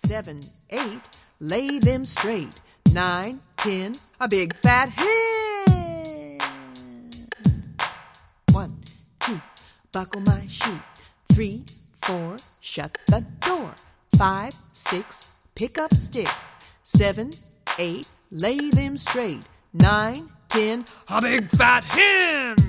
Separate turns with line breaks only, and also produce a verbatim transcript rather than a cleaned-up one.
seven, eight, lay them straight. Nine, ten, a big fat hen. One, two, buckle my shoe. Three, four, shut the door. Five, six, pick up sticks. Seven, eight, lay them straight. Nine, ten, a big fat hen.